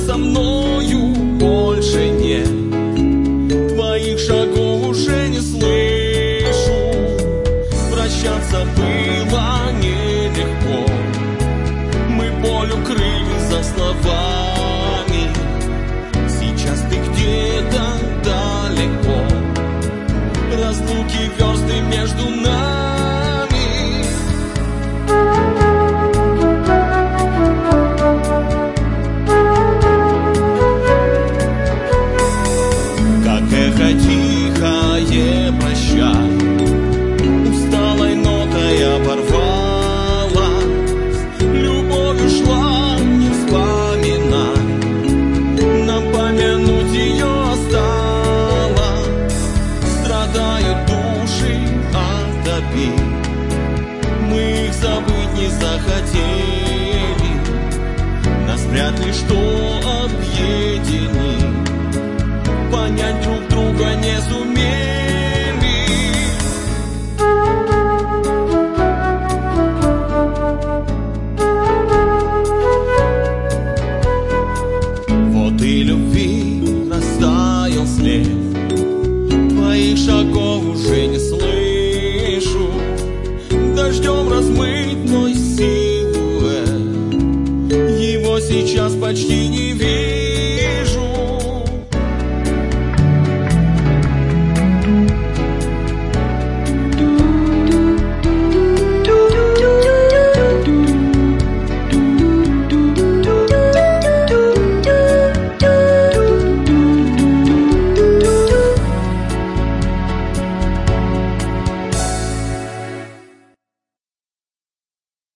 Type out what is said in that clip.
со мною больше нет. Твоих шагов уже не слышу. Прощаться было нелегко. Мы боль укрыли за словами. Сейчас ты где-то далеко. Разлуки версты между нами. Как эхо тихое прощай, усталой нотой оборвалась. Любовь ушла, не вспоминай, нам помянуть ее осталось. Страдают души от обид, мы их забыть не захотели. Нас вряд ли что объединит, понять друг друга не сумели. Вот и любви растаял след, твоих шагов уже не слышу. Дождем размыт мой силуэт, его сейчас почти не вижу.